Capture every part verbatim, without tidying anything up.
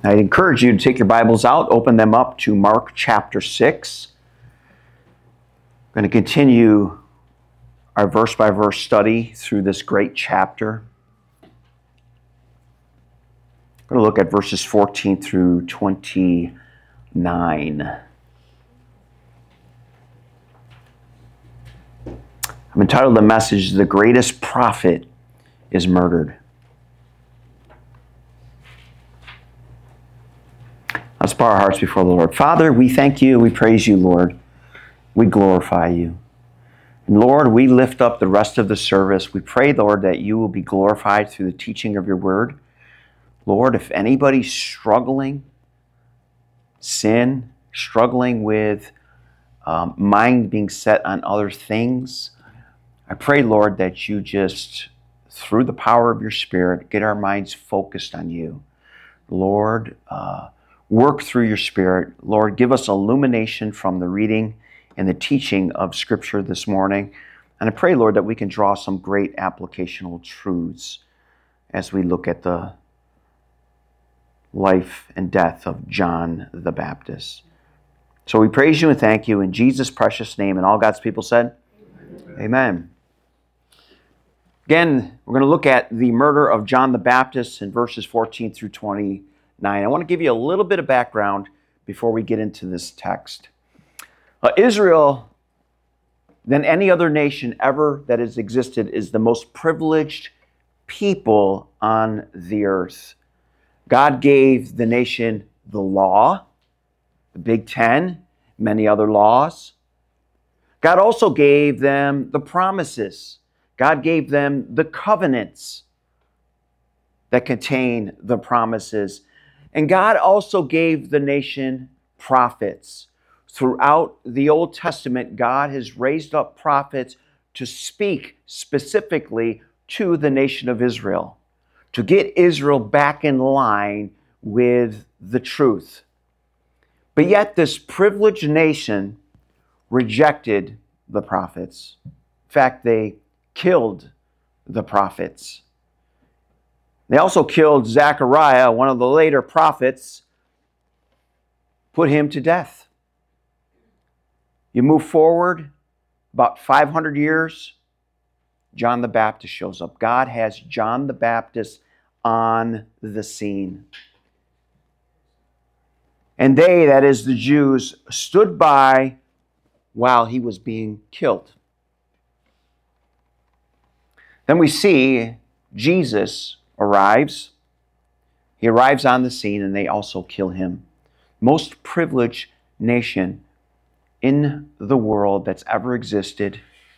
I'd encourage you to take your Bibles out, open them up to Mark chapter six. I'm going to continue our verse-by-verse study through this great chapter. I'm going to look at verses fourteen through twenty-nine. I've entitled the message, "The Greatest Prophet is Murdered." Let's bow our hearts before the Lord. Father, we thank you, we praise you, Lord. We glorify you. And Lord, we lift up the rest of the service. We pray, Lord, that you will be glorified through the teaching of your word. Lord, if anybody's struggling, sin, struggling with um, mind being set on other things, I pray, Lord, that you just, through the power of your Spirit, get our minds focused on you. Lord, uh, work through your Spirit. Lord, give us illumination from the reading and the teaching of Scripture this morning. And I pray, Lord, that we can draw some great applicational truths as we look at the life and death of John the Baptist. So we praise you and thank you in Jesus' precious name. And all God's people said, Amen. Amen. Again, we're going to look at the murder of John the Baptist in verses fourteen through twenty-nine. I want to give you a little bit of background before we get into this text. Uh, Israel, than any other nation ever that has existed, is the most privileged people on the earth. God gave the nation the law, the Big Ten, many other laws. God also gave them the promises. God gave them the covenants that contain the promises. And God also gave the nation prophets. Throughout the Old Testament, God has raised up prophets to speak specifically to the nation of Israel, to get Israel back in line with the truth. But yet this privileged nation rejected the prophets. In fact, they killed the prophets. They also killed Zechariah, one of the later prophets, put him to death. You move forward about five hundred years, John the Baptist shows up. God has John the Baptist on the scene. And they, that is the Jews, stood by while he was being killed. Then we see Jesus arrives. He arrives on the scene and they also kill him. Most privileged nation in the world that's ever existed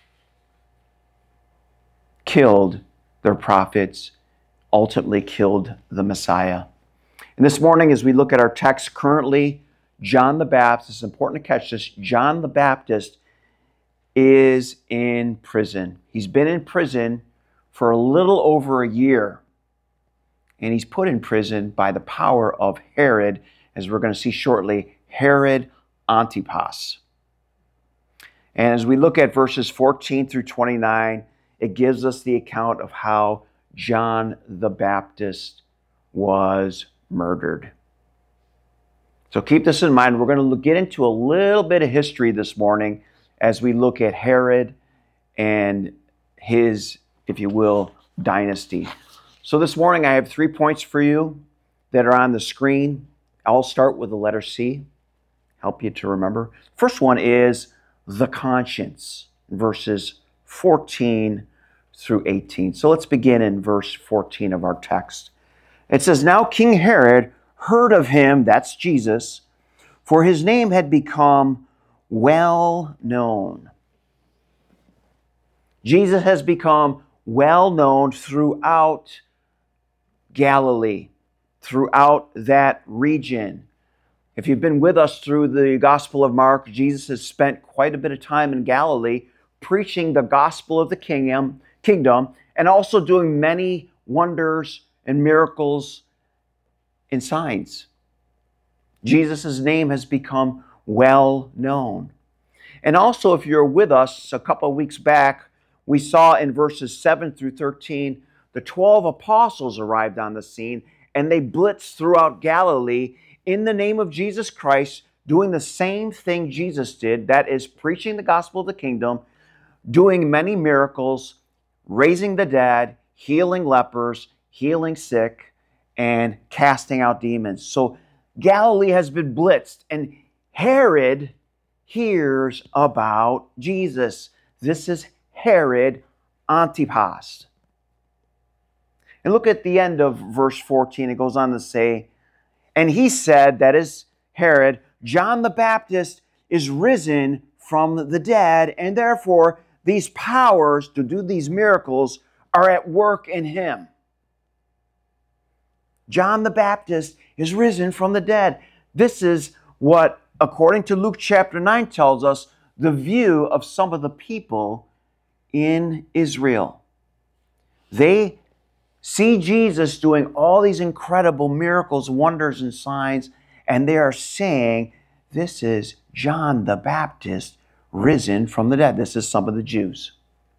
killed their prophets, ultimately killed the Messiah. And this morning, as we look at our text currently, John the Baptist, it's important to catch this, John the Baptist is in prison. He's been in prison for a little over a year. And he's put in prison by the power of Herod, as we're going to see shortly, Herod Antipas. And as we look at verses fourteen through twenty-nine, it gives us the account of how John the Baptist was murdered. So keep this in mind. We're going to get into a little bit of history this morning as we look at Herod and his, if you will, dynasty. So this morning I have three points for you that are on the screen. I'll start with the letter C, help you to remember. First one is the conscience, verses fourteen through eighteen. So let's begin in verse fourteen of our text. It says, "Now King Herod heard of him," that's Jesus, "for his name had become well known." Jesus has become well known throughout Galilee, throughout that region. If you've been with us through the Gospel of Mark, Jesus has spent quite a bit of time in Galilee preaching the gospel of the kingdom, kingdom and also doing many wonders and miracles and signs. Jesus' name has become well known. And also, if you're with us a couple of weeks back, we saw in verses seven through thirteen, the twelve apostles arrived on the scene and they blitz throughout Galilee in the name of Jesus Christ, doing the same thing Jesus did, that is preaching the gospel of the kingdom, doing many miracles, raising the dead, healing lepers, healing sick, and casting out demons. So Galilee has been blitzed, and Herod hears about Jesus. This is Herod Antipas. And look at the end of verse fourteen. It goes on to say, and he said, that is Herod, John the Baptist is risen from the dead, and therefore these powers to do these miracles are at work in him. John the Baptist is risen from the dead. This is what, according to Luke chapter nine, tells us the view of some of the people in Israel. They see Jesus doing all these incredible miracles, wonders, and signs, and they are saying, this is John the Baptist risen from the dead. This is some of the Jews.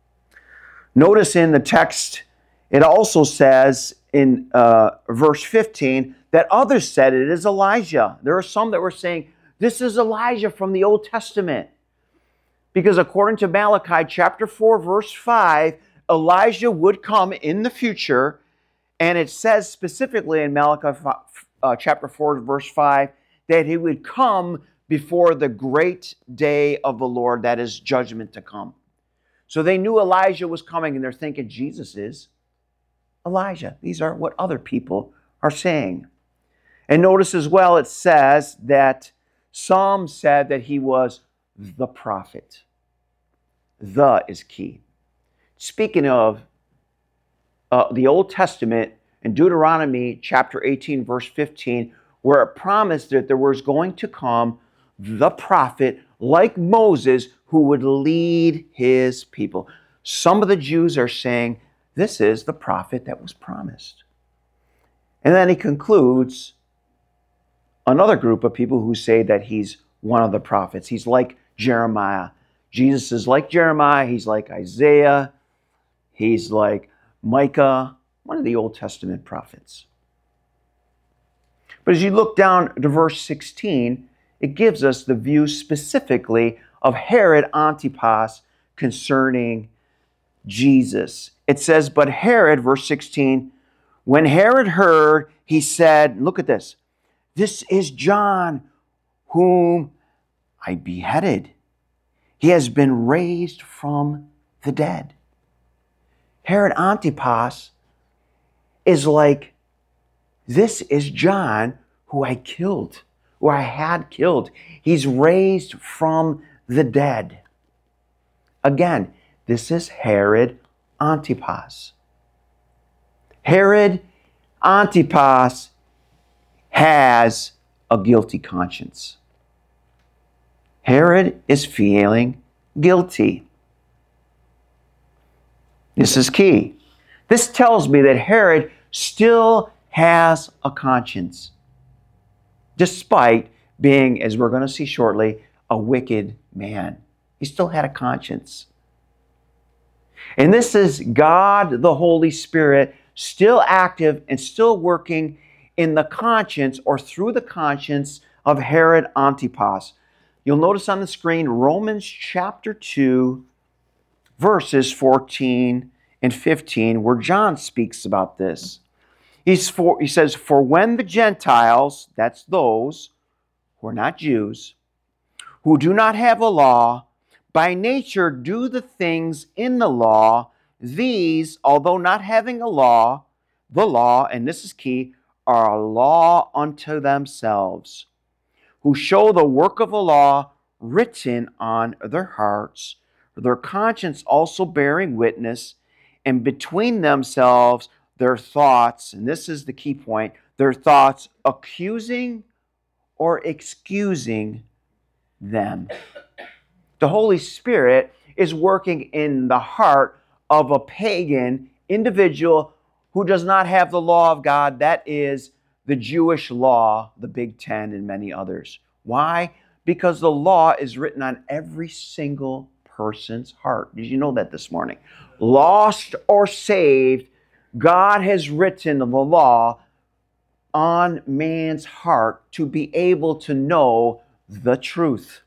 Notice in the text, it also says in uh, verse fifteen that others said it is Elijah. There are some that were saying, this is Elijah from the Old Testament. Because according to Malachi chapter four, verse five, Elijah would come in the future, and it says specifically in Malachi uh, chapter four, verse five, that he would come before the great day of the Lord, that is judgment to come. So they knew Elijah was coming, and they're thinking Jesus is Elijah. These are what other people are saying. And notice as well, it says that some said that he was the prophet. The is key. Speaking of uh, the Old Testament, in Deuteronomy chapter eighteen, verse fifteen, where it promised that there was going to come the prophet like Moses who would lead his people. Some of the Jews are saying, this is the prophet that was promised. And then he concludes another group of people who say that he's one of the prophets. He's like Jeremiah. Jesus is like Jeremiah. He's like Isaiah. He's like Micah, one of the Old Testament prophets. But as you look down to verse sixteen, it gives us the view specifically of Herod Antipas concerning Jesus. It says, but Herod, verse sixteen, when Herod heard, he said, look at this, this is John whom I beheaded. He has been raised from the dead. Herod Antipas is like, this is John who I killed, who I had killed. He's raised from the dead. Again, this is Herod Antipas. Herod Antipas has a guilty conscience. Herod is feeling guilty. This is key. This tells me that Herod still has a conscience, despite being, as we're going to see shortly, a wicked man. He still had a conscience. And this is God, the Holy Spirit, still active and still working in the conscience or through the conscience of Herod Antipas. You'll notice on the screen Romans chapter two, verses fourteen and fifteen, where John speaks about this. He's for, he says, for when the Gentiles, that's those who are not Jews, who do not have a law, by nature do the things in the law, these, although not having a law, the law, and this is key, are a law unto themselves, who show the work of a law written on their hearts, their conscience also bearing witness, and between themselves their thoughts, and this is the key point, their thoughts accusing or excusing them. The Holy Spirit is working in the heart of a pagan individual who does not have the law of God. That is the Jewish law, the Big Ten, and many others. Why? Because the law is written on every single person's heart. Did you know that this morning? Lost or saved, God has written the law on man's heart to be able to know the truth.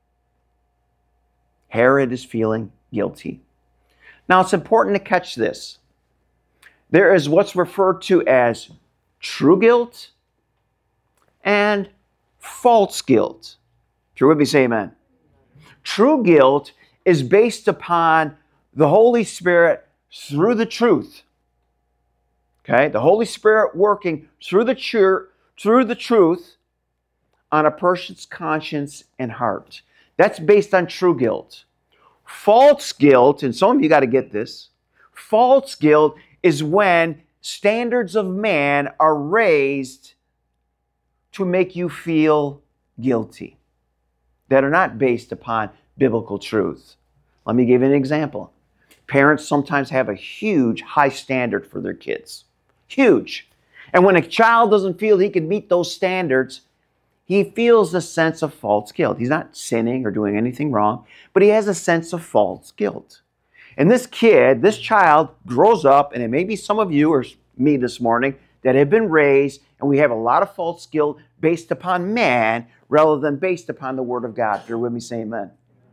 Herod is feeling guilty. Now, it's important to catch this. There is what's referred to as true guilt and false guilt. If you're with me, say amen. True guilt is based upon the Holy Spirit through the truth. Okay? The Holy Spirit working through the tr- through the truth on a person's conscience and heart. That's based on true guilt. False guilt, and some of you got to get this, false guilt is when standards of man are raised to make you feel guilty, that are not based upon biblical truth. Let me give you an example. Parents sometimes have a huge high standard for their kids. Huge. And when a child doesn't feel he can meet those standards, he feels a sense of false guilt. He's not sinning or doing anything wrong, but he has a sense of false guilt. And this kid, this child grows up, and it may be some of you or me this morning that have been raised, and we have a lot of false guilt based upon man rather than based upon the Word of God. If you're with me, say amen.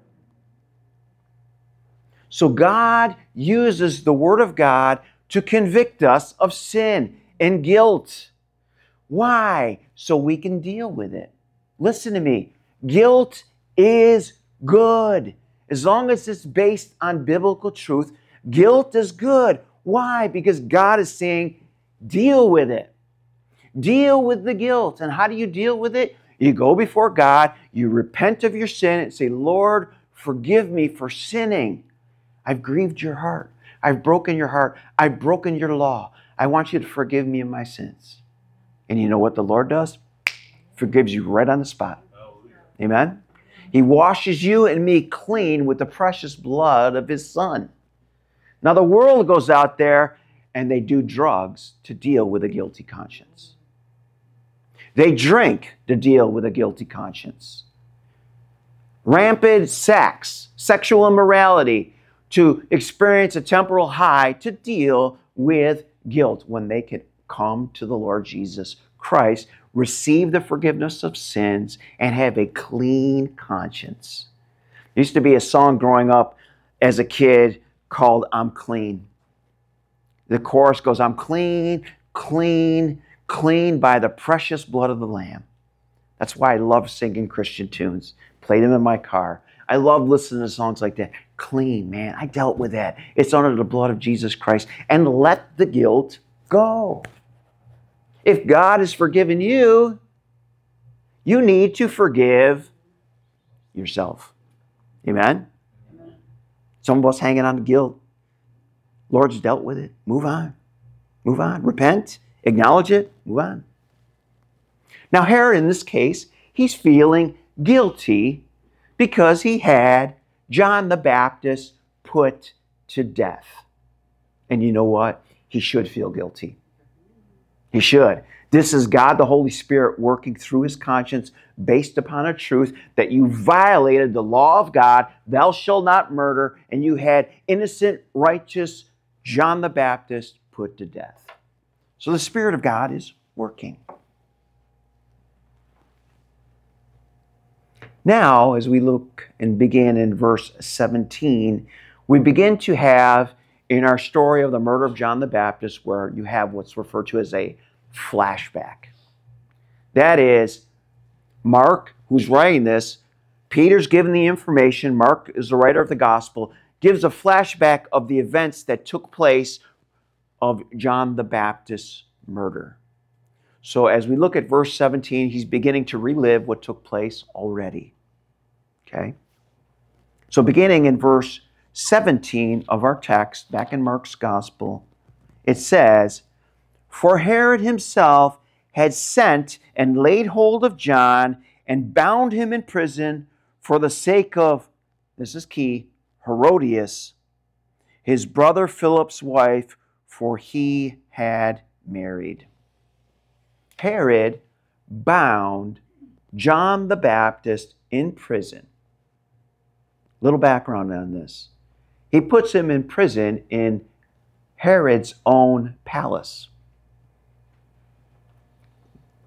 So God uses the Word of God to convict us of sin and guilt. Why? So we can deal with it. Listen to me. Guilt is good. As long as it's based on biblical truth, guilt is good. Why? Because God is saying, deal with it. Deal with the guilt. And how do you deal with it? You go before God, you repent of your sin and say, Lord, forgive me for sinning. I've grieved your heart. I've broken your heart. I've broken your law. I want you to forgive me of my sins. And you know what the Lord does? Forgives you right on the spot. Amen? He washes you and me clean with the precious blood of His Son. Now the world goes out there and they do drugs to deal with a guilty conscience. They drink to deal with a guilty conscience. Rampant sex, sexual immorality, to experience a temporal high to deal with guilt when they can come to the Lord Jesus Christ, receive the forgiveness of sins, and have a clean conscience. There used to be a song growing up as a kid called I'm Clean. The chorus goes, I'm clean, clean, clean by the precious blood of the Lamb. That's why I love singing Christian tunes. Played them in my car. I love listening to songs like that. Clean, man. I dealt with that. It's under the blood of Jesus Christ. And let the guilt go. If God has forgiven you, you need to forgive yourself. Amen? Some of us hanging on to guilt. Lord's dealt with it. Move on. Move on. Repent. Acknowledge it. Move on. Now, Herod, in this case, he's feeling guilty because he had John the Baptist put to death. And you know what? He should feel guilty. He should. This is God, the Holy Spirit, working through his conscience based upon a truth that you violated the law of God, thou shalt not murder, and you had innocent, righteous John the Baptist put to death. So the Spirit of God is working. Now, as we look and begin in verse seventeen, we begin to have in our story of the murder of John the Baptist where you have what's referred to as a flashback. That is, Mark, who's writing this, Peter's given the information, Mark is the writer of the gospel, gives a flashback of the events that took place of John the Baptist's murder. So as we look at verse seventeen, he's beginning to relive what took place already. Okay? So beginning in verse seventeen of our text, back in Mark's gospel, it says, For Herod himself had sent and laid hold of John and bound him in prison for the sake of, this is key, Herodias, his brother Philip's wife, for he had married. Herod bound John the Baptist in prison. Little background on this. He puts him in prison in Herod's own palace.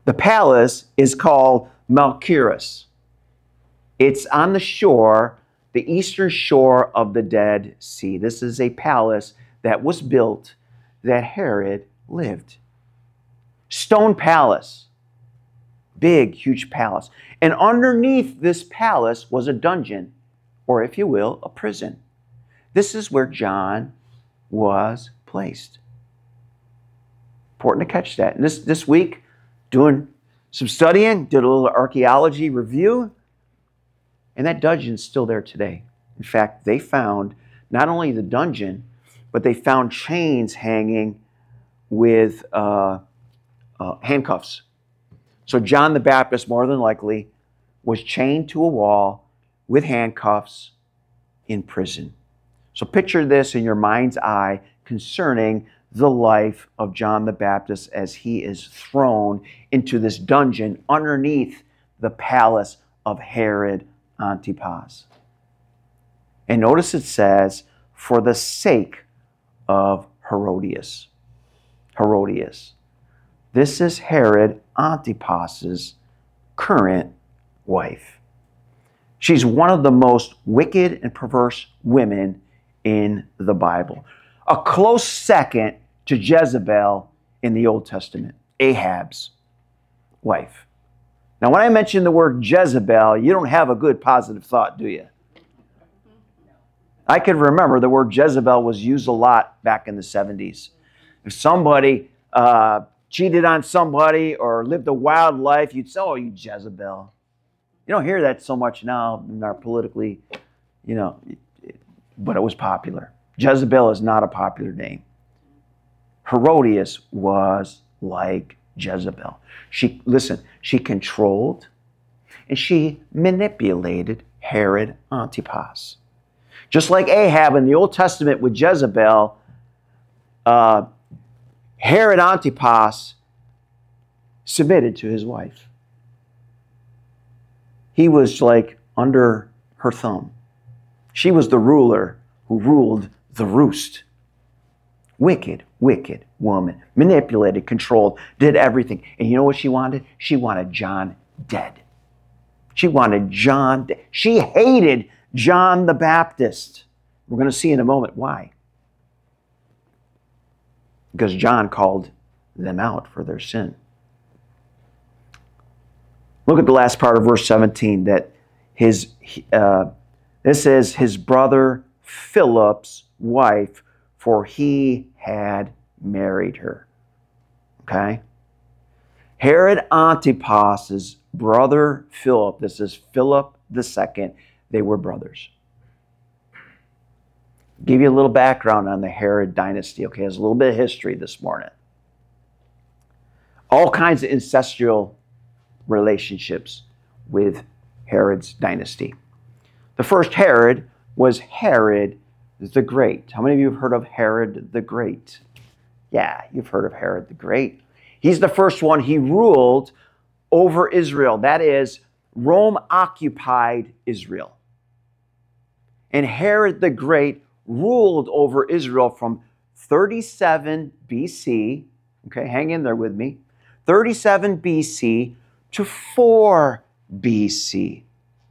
The palace is called Malchirus. It's on the shore, the eastern shore of the Dead Sea. This is a palace that was built that Herod lived. Stone palace. Big, huge palace. And underneath this palace was a dungeon, or if you will, a prison. This is where John was placed. Important to catch that. And this, this week, doing some studying, did a little archaeology review, and that dungeon's still there today. In fact, they found not only the dungeon, but they found chains hanging with uh, uh, handcuffs. So John the Baptist, more than likely, was chained to a wall with handcuffs in prison. So picture this in your mind's eye concerning the life of John the Baptist as he is thrown into this dungeon underneath the palace of Herod Antipas. And notice it says, for the sake of Herodias. Herodias. This is Herod Antipas's current wife. She's one of the most wicked and perverse women in the Bible. A close second to Jezebel in the Old Testament, Ahab's wife. Now, when I mention the word Jezebel, you don't have a good positive thought, do you? I can remember the word Jezebel was used a lot back in the seventies. If somebody uh, cheated on somebody or lived a wild life, you'd say, oh, you Jezebel. You don't hear that so much now in our politically, you know, but it was popular. Jezebel is not a popular name. Herodias was like Jezebel. She, listen, she controlled and she manipulated Herod Antipas. Just like Ahab in the Old Testament with Jezebel, uh, Herod Antipas submitted to his wife. He was like under her thumb. She was the ruler who ruled the roost. Wicked, wicked woman. Manipulated, controlled, did everything. And you know what she wanted? She wanted John dead. She wanted John dead. She hated John the Baptist. We're going to see in a moment why. Because John called them out for their sin. Look at the last part of verse seventeen, that his, uh, this is his brother Philip's wife, for he had married her. Okay? Herod Antipas's brother Philip, this is Philip the Second, they were brothers. Give you a little background on the Herod dynasty, okay? There's a little bit of history this morning. All kinds of incestual relationships with Herod's dynasty. The first Herod was Herod the Great. How many of you have heard of Herod the Great? Yeah, you've heard of Herod the Great. He's the first one. He ruled over Israel. That is, Rome occupied Israel. And Herod the Great ruled over Israel from thirty-seven B C, okay, hang in there with me, thirty-seven B C to four B C.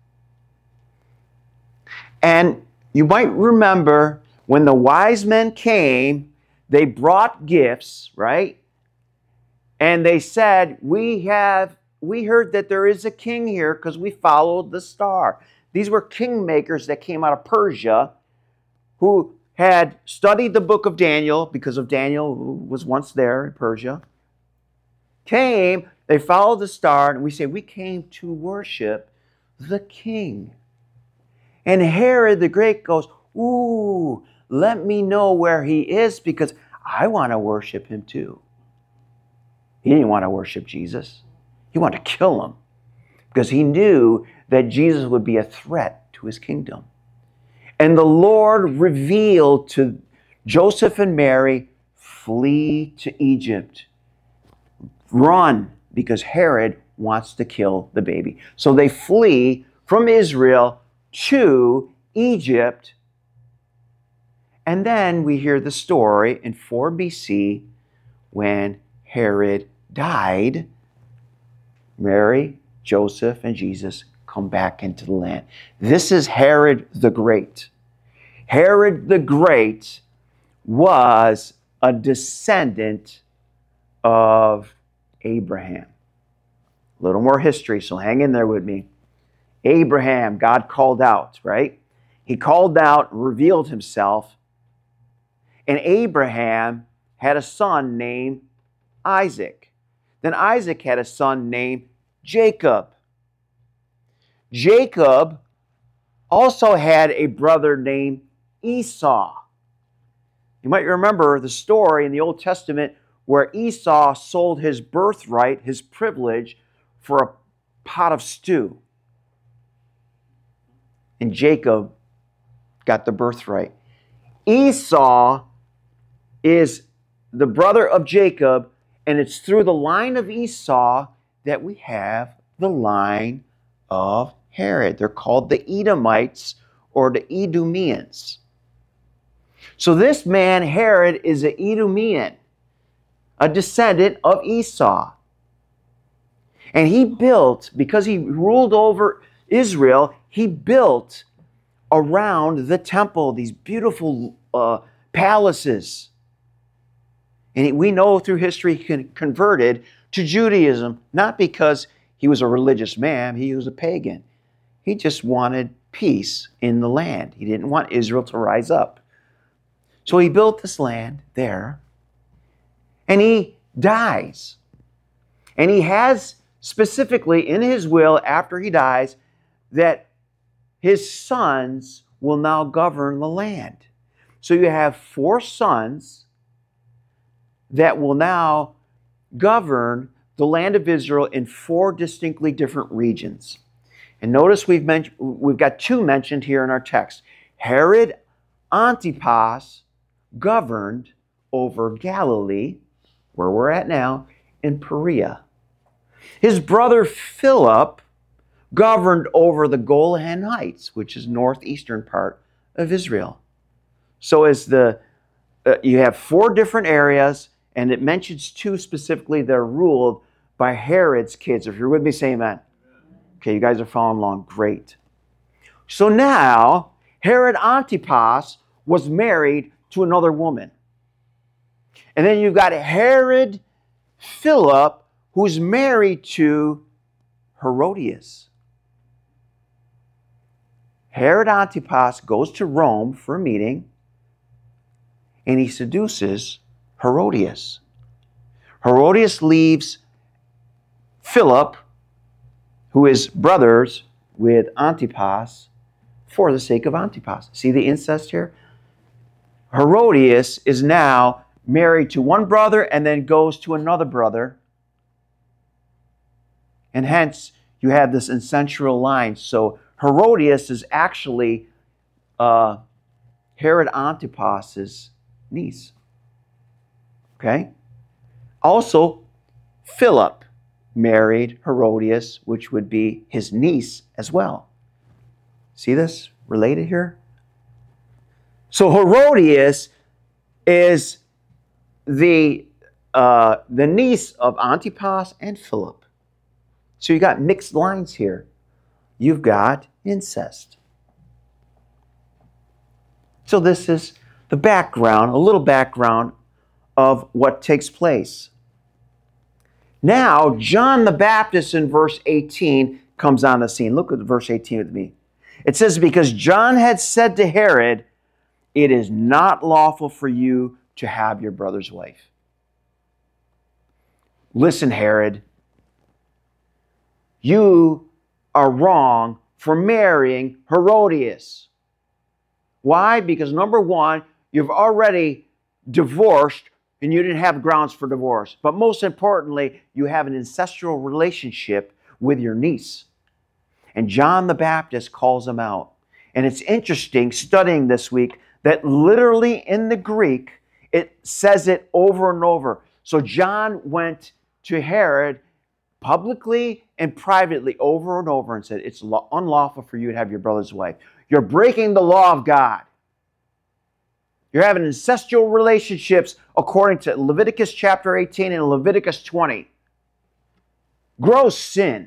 And you might remember when the wise men came, they brought gifts, right? And they said, we have, we heard that there is a king here because we followed the star. These were kingmakers that came out of Persia who had studied the book of Daniel, because of Daniel, who was once there in Persia. Came, they followed the star, and we say, we came to worship the king. And Herod the Great goes, ooh, let me know where he is because I want to worship him too. He didn't want to worship Jesus. He wanted to kill him because he knew that Jesus would be a threat to his kingdom. And the Lord revealed to Joseph and Mary, flee to Egypt. Run, because Herod wants to kill the baby. So they flee from Israel to Egypt. And then we hear the story in four B C when Herod died. Mary, Joseph, and Jesus come back into the land. This is Herod the Great. Herod the Great was a descendant of Abraham. A little more history, so hang in there with me. Abraham, God called out, right? He called out, revealed himself, and Abraham had a son named Isaac. Then Isaac had a son named Jacob. Jacob also had a brother named Esau. You might remember the story in the Old Testament where Esau sold his birthright, his privilege, for a pot of stew. And Jacob got the birthright. Esau is the brother of Jacob, and it's through the line of Esau that we have the line of Herod. They're called the Edomites or the Idumeans. So this man, Herod, is an Idumean, a descendant of Esau. And he built, because he ruled over Israel, he built around the temple these beautiful uh, palaces. And he, we know through history he converted to Judaism, not because he was a religious man, he was a pagan. He just wanted peace in the land. He didn't want Israel to rise up. So he built this land there, and he dies. And he has specifically in his will, after he dies, that his sons will now govern the land. So you have four sons that will now govern the land of Israel in four distinctly different regions. And notice we've mentioned, we've got two mentioned here in our text. Herod Antipas governed over Galilee, where we're at now, and Perea. His brother Philip governed over the Golan Heights, which is northeastern part of Israel. So as the uh, you have four different areas, and it mentions two specifically that are ruled by Herod's kids. If you're with me, say amen. Okay, you guys are following along. Great. So now, Herod Antipas was married to another woman. And then you've got Herod Philip, who's married to Herodias. Herod Antipas goes to Rome for a meeting, and he seduces Herodias. Herodias leaves Philip, who is brothers with Antipas, for the sake of Antipas. See the incest here? Herodias is now married to one brother and then goes to another brother. And hence, you have this ancestral line. So Herodias is actually uh, Herod Antipas's niece. Okay? Also, Philip married Herodias, which would be his niece as well. See this related here? So Herodias is the uh, the niece of Antipas and Philip. So you got mixed lines here. You've got incest. So this is the background, a little background of what takes place. Now, John the Baptist in verse eighteen comes on the scene. Look at verse eighteen with me. It says, because John had said to Herod, it is not lawful for you to have your brother's wife. Listen, Herod, you are wrong for marrying Herodias. Why? Because number one, you've already divorced and you didn't have grounds for divorce. But most importantly, you have an ancestral relationship with your niece. And John the Baptist calls him out. And it's interesting studying this week that literally in the Greek, it says it over and over. So John went to Herod publicly and privately over and over and said, it's unlawful for you to have your brother's wife. You're breaking the law of God. You're having ancestral relationships according to Leviticus chapter eighteen and Leviticus twenty. gross sin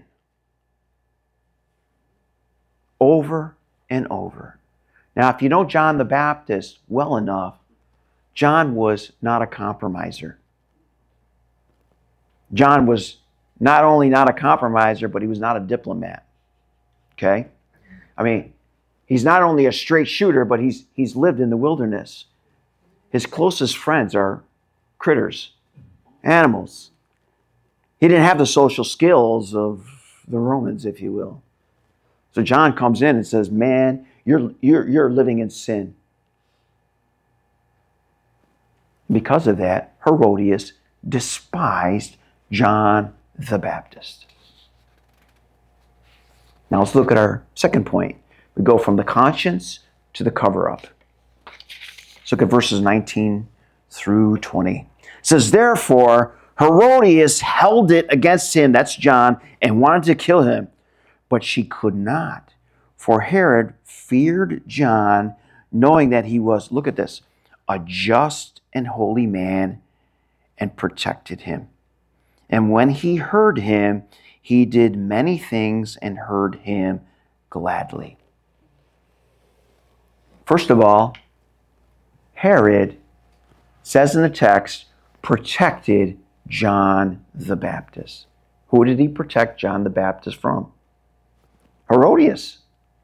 over and over. Now, if you know John the Baptist well enough, John was not a compromiser. John was not only not a compromiser, but he was not a diplomat. Okay? I mean, he's not only a straight shooter, but he's he's lived in the wilderness. His closest friends are critters, animals. He didn't have the social skills of the Romans, if you will. So John comes in and says, man, you're, you're, you're living in sin. Because of that, Herodias despised John the Baptist. Now let's look at our second point. We go from the conscience to the cover-up. Let's look at verses nineteen through twenty. It says, therefore, Herodias held it against him, that's John, and wanted to kill him. But she could not, for Herod feared John, knowing that he was, look at this, a just and holy man, and protected him. And when he heard him, he did many things and heard him gladly. First of all, Herod, says in the text, protected John the Baptist. Who did he protect John the Baptist from? Herodias.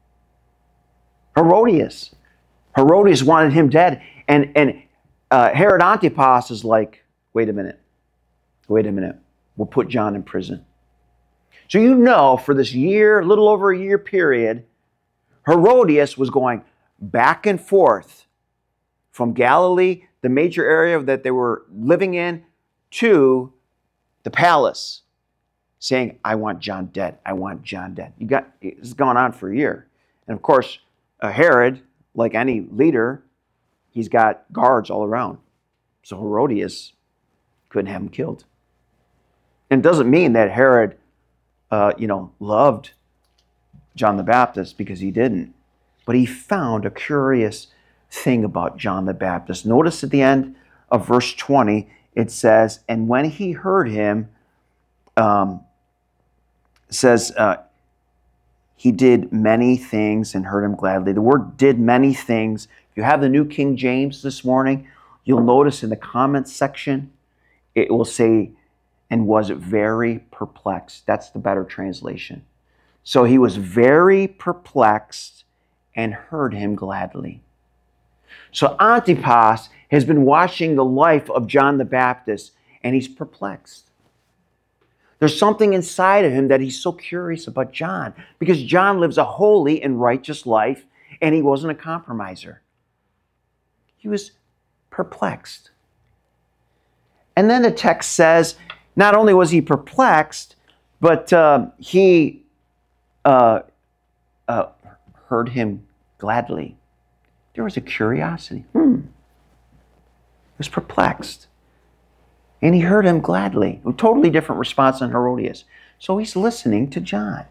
Herodias. Herodias wanted him dead. And, and uh, Herod Antipas is like, wait a minute. Wait a minute. We'll put John in prison. So you know, for this year, a little over a year period, Herodias was going back and forth from Galilee, the major area that they were living in, to the palace, saying, I want John dead. I want John dead. You got, it's gone on for a year. And of course, uh, Herod, like any leader, he's got guards all around. So Herodias couldn't have him killed. And it doesn't mean that Herod, uh, you know, loved John the Baptist, because he didn't. But he found a curious thing about John the Baptist. Notice at the end of verse twenty, it says, and when he heard him, um, it says, uh, he did many things and heard him gladly. The word did many things. If you have the New King James this morning, you'll notice in the comments section, it will say, and was very perplexed. That's the better translation. So he was very perplexed and heard him gladly. So Antipas has been watching the life of John the Baptist, and he's perplexed. There's something inside of him that he's so curious about John, because John lives a holy and righteous life, and he wasn't a compromiser. He was perplexed. And then the text says, not only was he perplexed, but uh, he uh, uh, heard him gladly. There was a curiosity. Hmm. He was perplexed. And he heard him gladly. A totally different response than Herodias. So he's listening to John.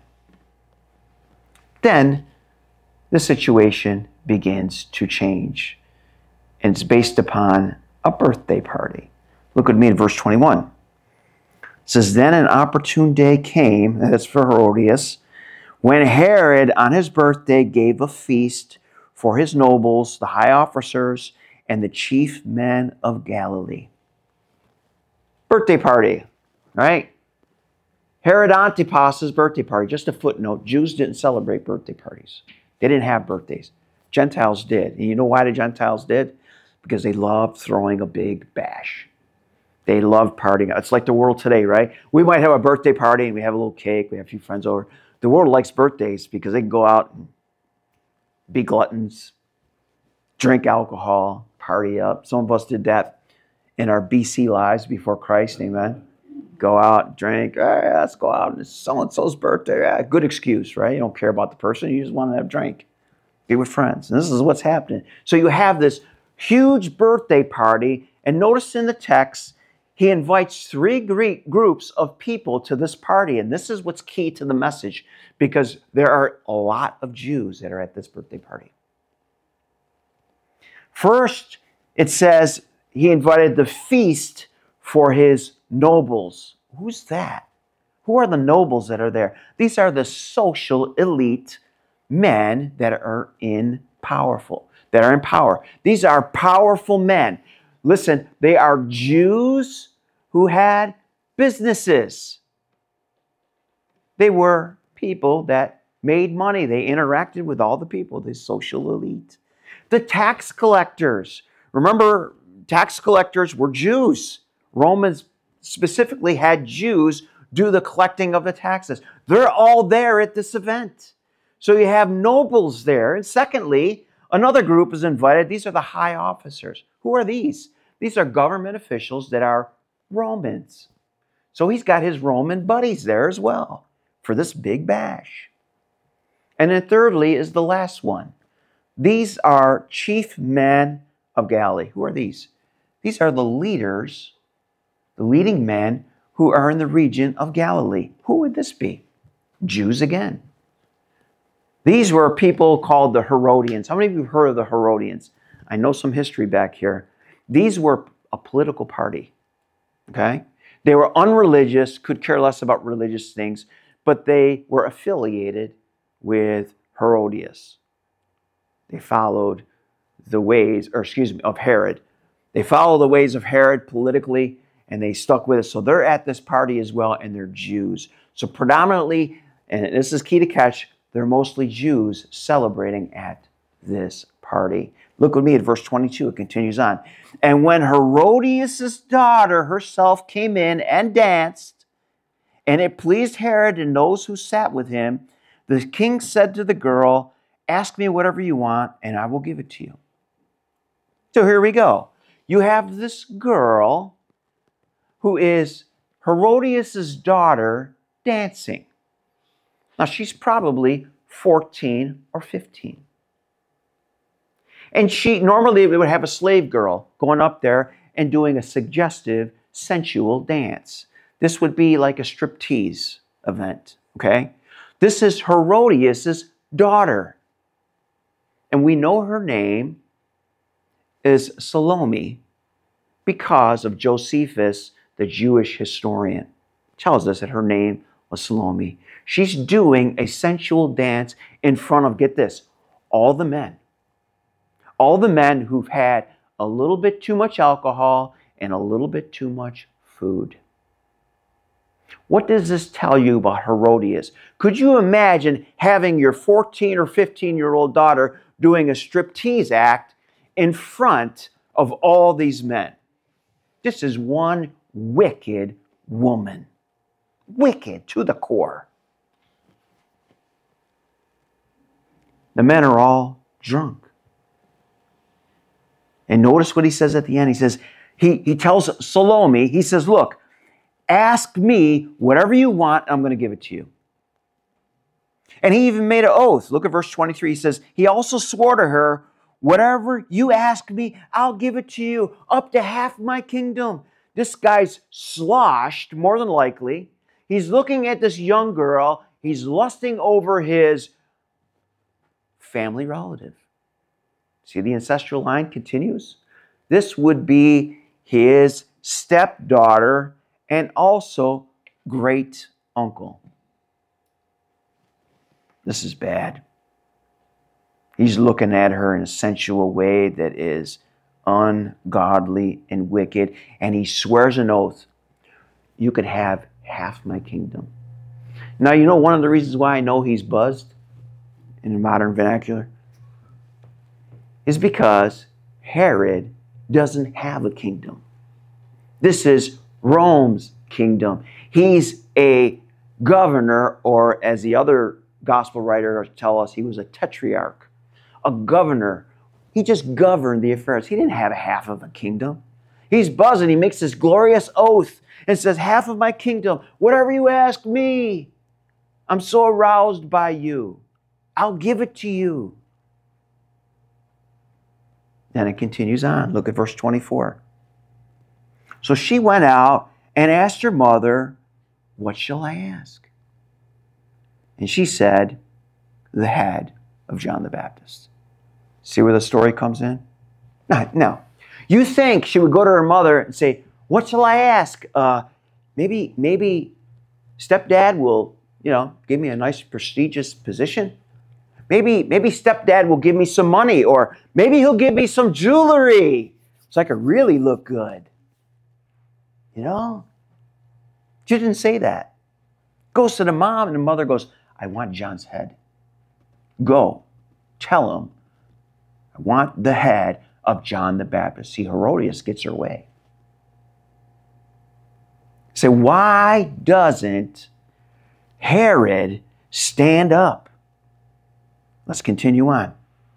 Then the situation begins to change. And it's based upon a birthday party. Look with me at verse twenty-one. It says, then an opportune day came, and that's for Herodias, when Herod on his birthday gave a feast for his nobles, the high officers, and the chief men of Galilee. Birthday party, right? Herod Antipas' birthday party. Just a footnote, Jews didn't celebrate birthday parties. They didn't have birthdays. Gentiles did. And you know why the Gentiles did? Because they loved throwing a big bash. They loved partying. It's like the world today, right? We might have a birthday party and we have a little cake. We have a few friends over. The world likes birthdays because they can go out and be gluttons, drink alcohol, party up. Some of us did that in our B C lives before Christ, amen. Go out, drink, hey, let's go out, and it's so-and-so's birthday. Yeah, good excuse, right? You don't care about the person, you just want to have a drink. Be with friends. And this is what's happening. So you have this huge birthday party, and notice in the text, he invites three groups of people to this party, and this is what's key to the message, because there are a lot of Jews that are at this birthday party. First, it says he invited the feast for his nobles. Who's that? Who Who are the nobles that are there? These are the social elite men that are in powerful, that are in power. These are powerful men. Listen, they are Jews who had businesses. They were people that made money. They interacted with all the people, the social elite. The tax collectors. Remember, tax collectors were Jews. Romans specifically had Jews do the collecting of the taxes. They're all there at this event. So you have nobles there. And secondly, another group is invited. These are the high officers. Who are these? These are government officials that are Romans. So he's got his Roman buddies there as well for this big bash. And then thirdly is the last one. These are chief men of Galilee. Who are these? These are the leaders, the leading men who are in the region of Galilee. Who would this be? Jews again. These were people called the Herodians. How many of you have heard of the Herodians? I know some history back here. These were a political party. Okay? They were unreligious, could care less about religious things, but they were affiliated with Herodias. They followed the ways, or excuse me, of Herod. They followed the ways of Herod politically, and they stuck with it. So they're at this party as well, and they're Jews. So predominantly, and this is key to catch, they're mostly Jews celebrating at this party. Look with me at verse twenty-two. It continues on. And when Herodias' daughter herself came in and danced, and it pleased Herod and those who sat with him, the king said to the girl, ask me whatever you want, and I will give it to you. So here we go. You have this girl who is Herodias' daughter dancing. Now, she's probably fourteen or fifteen. And she, normally we would have a slave girl going up there and doing a suggestive, sensual dance. This would be like a striptease event, okay? This is Herodias' daughter. And we know her name is Salome because of Josephus, the Jewish historian. Tells us that her name was Salome. She's doing a sensual dance in front of, get this, all the men. All the men who've had a little bit too much alcohol and a little bit too much food. What does this tell you about Herodias? Could you imagine having your fourteen or fifteen-year-old daughter doing a striptease act in front of all these men? This is one wicked woman. Wicked to the core. The men are all drunk. And notice what he says at the end. He says, he, he tells Salome, he says, look, ask me whatever you want, I'm going to give it to you. And he even made an oath. Look at verse twenty-three. He says, he also swore to her, whatever you ask me, I'll give it to you, up to half my kingdom. This guy's sloshed, more than likely. He's looking at this young girl. He's lusting over his family relative. See, the ancestral line continues. This would be his stepdaughter and also great uncle. This is bad. He's looking at her in a sensual way that is ungodly and wicked, and he swears an oath. You could have half my kingdom. Now, you know one of the reasons why I know he's buzzed in the modern vernacular is because Herod doesn't have a kingdom. This is Rome's kingdom. He's a governor, or as the other gospel writers tell us, he was a tetrarch, a governor. He just governed the affairs. He didn't have half of a kingdom. He's buzzing. He makes this glorious oath and says, half of my kingdom, whatever you ask me, I'm so aroused by you. I'll give it to you. Then it continues on. Look at verse twenty-four. So she went out and asked her mother, what shall I ask? And she said, the head of John the Baptist. See where the story comes in? No, no. You think she would go to her mother and say, what shall I ask? Uh, maybe, maybe stepdad will, you know, give me a nice prestigious position. Maybe, maybe stepdad will give me some money, or maybe he'll give me some jewelry so I could really look good. You know? She didn't say that. Goes to the mom, and the mother goes, I want John's head. Go, tell him, I want the head of John the Baptist. See, Herodias gets her way. So why doesn't Herod stand up? Let's continue on.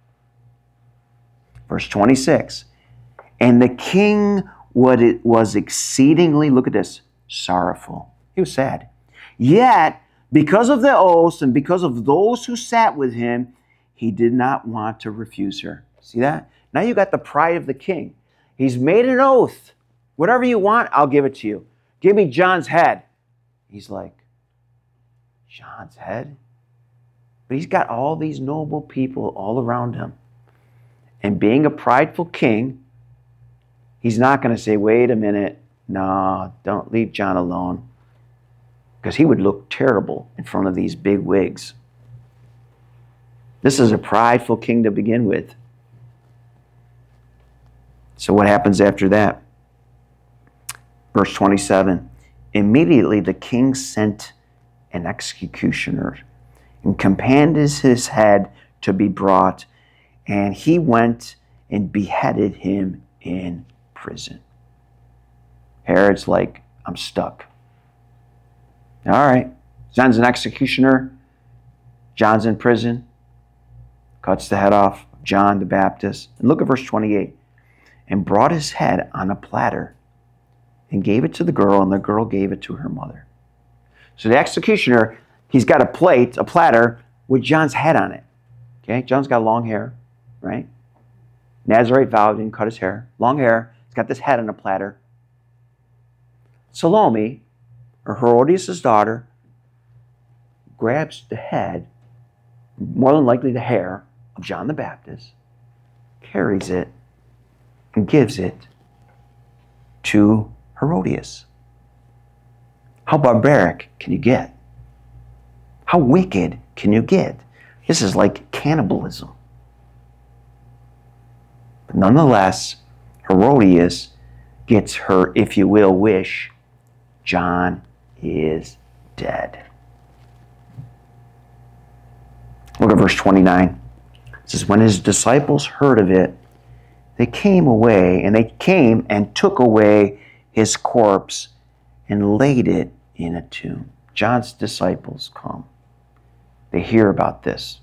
Verse twenty-six. And the king was exceedingly, look at this, sorrowful. He was sad. Yet, because of the oaths and because of those who sat with him, he did not want to refuse her. See that? Now you got the pride of the king. He's made an oath. Whatever you want, I'll give it to you. Give me John's head. He's like, John's head? But he's got all these noble people all around him. And being a prideful king, he's not going to say, wait a minute, no, don't leave John alone. Because he would look terrible in front of these big wigs. This is a prideful king to begin with. So what happens after that? Verse twenty-seven. Immediately the king sent an executioner and commanded his head to be brought, and he went and beheaded him in prison. Herod's like, I'm stuck. All right. John's an executioner. John's in prison. Cuts the head off of John the Baptist. And look at verse twenty-eight. And brought his head on a platter and gave it to the girl, and the girl gave it to her mother. So the executioner, he's got a plate, a platter, with John's head on it. Okay, John's got long hair, right? Nazarite vow, didn't cut his hair. Long hair. He's got this head on a platter. Salome, or Herodias' daughter, grabs the head, more than likely the hair, of John the Baptist, carries it, and gives it to Herodias. How barbaric can you get? How wicked can you get? This is like cannibalism. But nonetheless, Herodias gets her, if you will, wish. John is dead. Look at verse twenty-nine. It says, when his disciples heard of it, they came away, and they came and took away his corpse and laid it in a tomb. John's disciples come. They hear about this.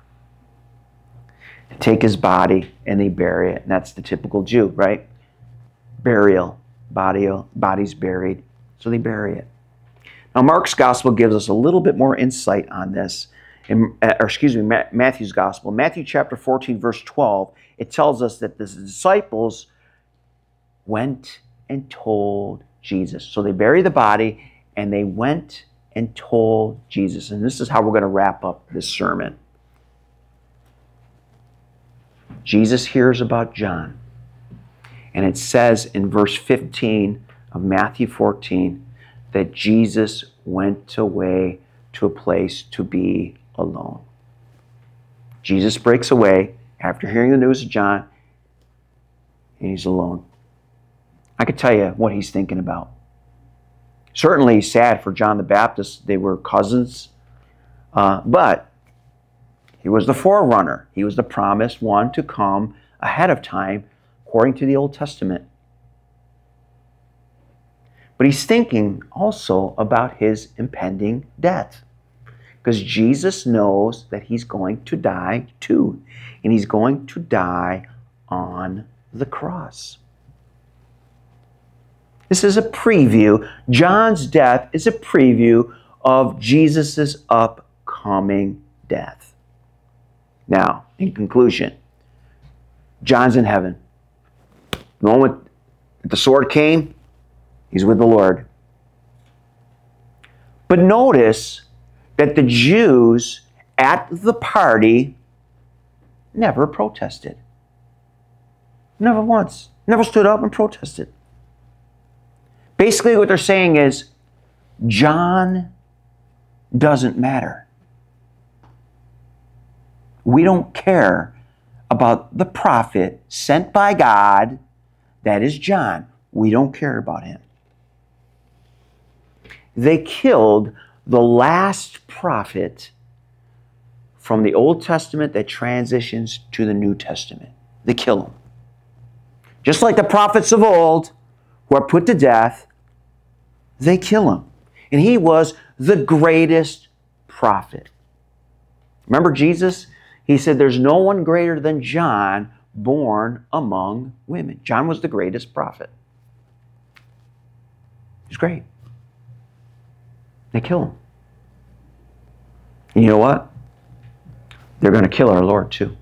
They take his body and they bury it. And that's the typical Jew, right? Burial. Body, body's buried. So they bury it. Now, Mark's gospel gives us a little bit more insight on this. In, or excuse me, Matthew's gospel. Matthew chapter fourteen, verse twelve, it tells us that the disciples went and told Jesus. So they bury the body and they went and told Jesus. And this is how we're going to wrap up this sermon. Jesus hears about John. And it says in verse fifteen of Matthew fourteen that Jesus went away to a place to be alone. Jesus breaks away after hearing the news of John, and he's alone. I could tell you what he's thinking about. Certainly he's sad for John the Baptist. They were cousins. Uh, but he was the forerunner. He was the promised one to come ahead of time according to the Old Testament. But he's thinking also about his impending death. Because Jesus knows that he's going to die too. And he's going to die on the cross. This is a preview. John's death is a preview of Jesus' upcoming death. Now, in conclusion, John's in heaven. The moment the sword came, he's with the Lord. But notice that the Jews at the party never protested. Never once. Never stood up and protested. Basically what they're saying is, John doesn't matter. We don't care about the prophet sent by God, that is John. We don't care about him. They killed the last prophet from the Old Testament that transitions to the New Testament. They kill him. Just like the prophets of old who are put to death, they kill him. And he was the greatest prophet. Remember Jesus? He said, there's no one greater than John born among women. John was the greatest prophet. He's great. They kill him. And you know what? They're going to kill our Lord too.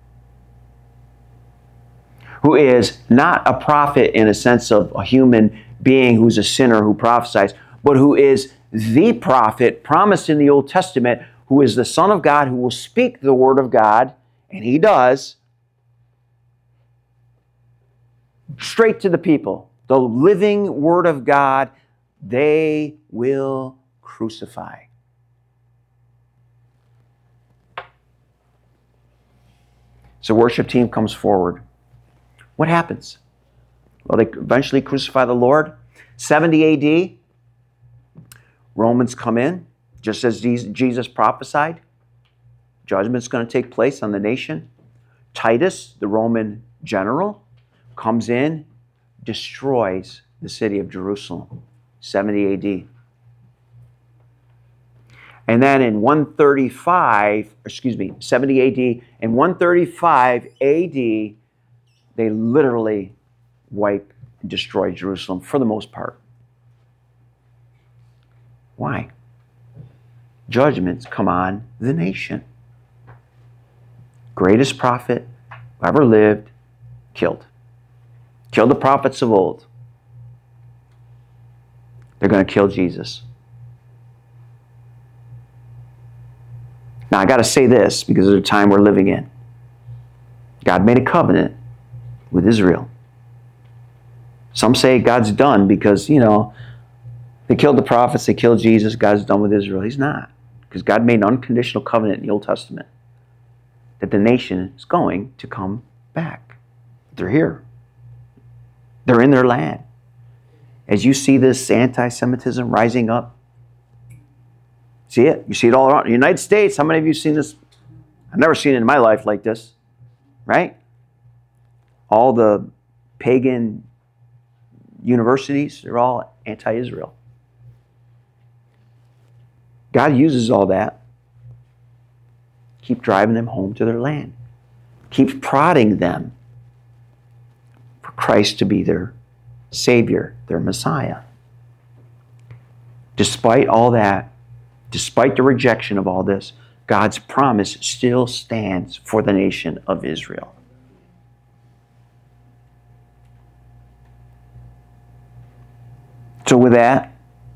Who is not a prophet in a sense of a human being who's a sinner who prophesies, but who is the prophet promised in the Old Testament, who is the Son of God, who will speak the word of God, and he does, straight to the people. The living word of God, they will crucify. So worship team comes forward. What happens? Well, they eventually crucify the Lord. seventy A D, Romans come in, just as Jesus prophesied. Judgment's going to take place on the nation. Titus, the Roman general, comes in, destroys the city of Jerusalem. seventy A D. And then in one thirty-five, excuse me, seventy A D, in one thirty-five A D, they literally wipe and destroy Jerusalem for the most part. Why? Judgments come on the nation. Greatest prophet who ever lived, killed. Killed the prophets of old. They're going to kill Jesus. Now, I got to say this because of the time we're living in. God made a covenant with Israel. Some say God's done because, you know, they killed the prophets, they killed Jesus, God's done with Israel. He's not. Because God made an unconditional covenant in the Old Testament that the nation is going to come back. They're here. They're in their land. As you see this anti-Semitism rising up, see it? You see it all around. The United States, how many of you have seen this? I've never seen it in my life like this, right? All the pagan universities, they're all anti-Israel. God uses all that. Keep driving them home to their land. Keep prodding them for Christ to be their Savior, their Messiah. Despite all that, despite the rejection of all this, God's promise still stands for the nation of Israel. So with that,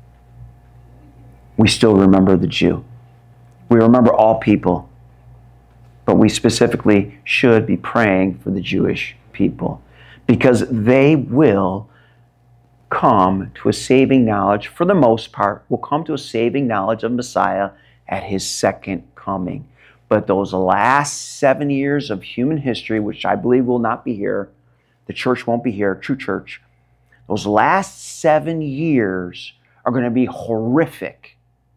we still remember the Jew. We remember all people, but we specifically should be praying for the Jewish people because they will come to a saving knowledge, for the most part, will come to a saving knowledge of Messiah at his second coming. But those last seven years of human history, which I believe will not be here, the church won't be here, true church, those last seven years are going to be horrific.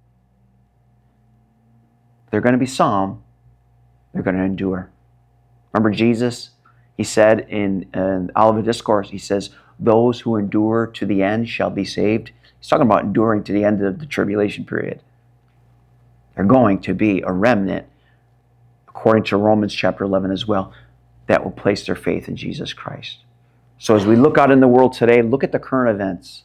They're going to be some, they're going to endure. Remember Jesus? He said in, in Olivet Discourse, he says, those who endure to the end shall be saved. He's talking about enduring to the end of the tribulation period. They're going to be a remnant, according to Romans chapter eleven as well, that will place their faith in Jesus Christ. So as we look out in the world today, look at the current events.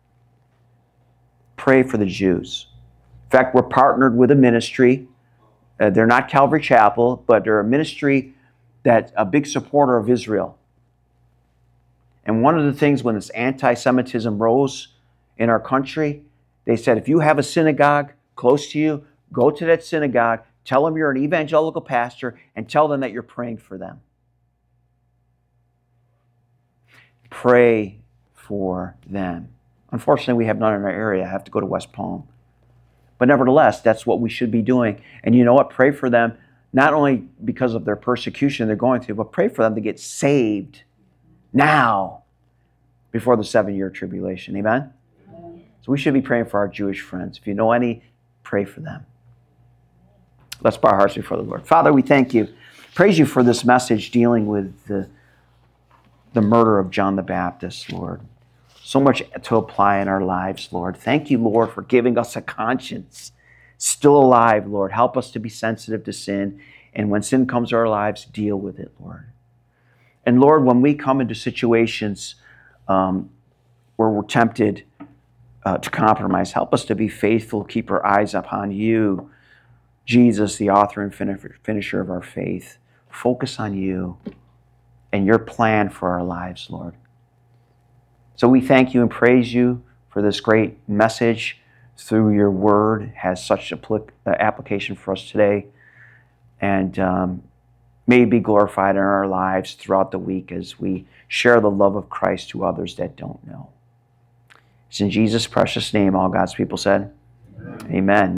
Pray for the Jews. In fact, we're partnered with a ministry. Uh, they're not Calvary Chapel, but they're a ministry that's a big supporter of Israel. And one of the things when this anti-Semitism rose in our country, they said, if you have a synagogue close to you, go to that synagogue, tell them you're an evangelical pastor, and tell them that you're praying for them. Pray for them. Unfortunately, we have none in our area. I have to go to West Palm. But nevertheless, that's what we should be doing. And you know what? Pray for them, not only because of their persecution they're going through, but pray for them to get saved now before the seven-year tribulation. Amen? So we should be praying for our Jewish friends. If you know any, pray for them. Let's bow our hearts before the Lord. Father, we thank you. Praise you for this message dealing with the, the murder of John the Baptist, Lord. So much to apply in our lives, Lord. Thank you, Lord, for giving us a conscience. Still alive, Lord. Help us to be sensitive to sin. And when sin comes to our lives, deal with it, Lord. And Lord, when we come into situations um, where we're tempted uh, to compromise, help us to be faithful, keep our eyes upon you, Jesus, the author and finisher of our faith. Focus on you and your plan for our lives, Lord. So we thank you and praise you for this great message through your word. It has such applic- application for us today. And um, may it be glorified in our lives throughout the week as we share the love of Christ to others that don't know. It's in Jesus' precious name, all God's people said. Amen. Amen.